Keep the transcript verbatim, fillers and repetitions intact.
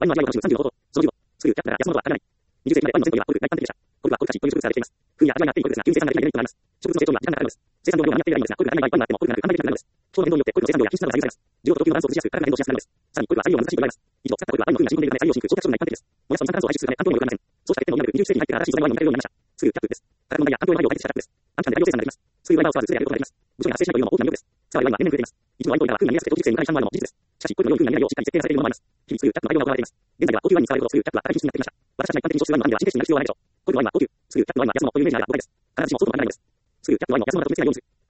ワインの味わいを楽しむさんじゅうの方法。そのじゅうご、すぐキャップなら安物は食べらない。にじゅっ世紀までワインの全部はコルクが一般的でした。コルクは高価値という数がされています。風味や味わいがあっていいコルクですが、急に生産ができないメリットがあります。植物の成長には時間がかかるのです。生産量量が見合っていればいいのですが、コルクが足りないワインがあってもコルクがなく一般的なくなるのです。気候の変動によってコルクの生産量や品質などが左右されます。需要と供給のバランスを崩しやすく、価格が変動しやすくなるのです。さらにコルクは再利用が難しいと言われます。以上、使ったコルクはワインの風味が染み込んでいるため再利用しにくい焼却処理が一般的です。燃やすと二酸化炭素を排出するため環境にも良くありません。そうした欠点のみなくにじゅっ世紀に入ってから新しい素材のワインを飲みたいようになりました。すぐキャップです。価格問題や環境への配慮を解決したキャップです。短期間で大量生産ができます。すぐワインバーを使わずすぐやることができます。部署に発生しないというのも大きな魅力です。さらにワインは年々増えています。一度ワインといったら風味が見やすくて当日性に向かいさんもあるのも事実です。しかし、コルクの良い風味が見ないようしっかり設定されているものもあります。日々すぐキャップの改良が行われています。現在は高級ワインに使われるほどすぐキャップは高い品質になってきました。私たちが一般的に消すワインの案では神経質になる必要はないでしょう。コルクのワインは高級、すぐキャップのワインは安物というイメージがあるが誤解です。必ずしもそうとも限らないのです。すぐキャップのワインの安物だと見つけないようにする。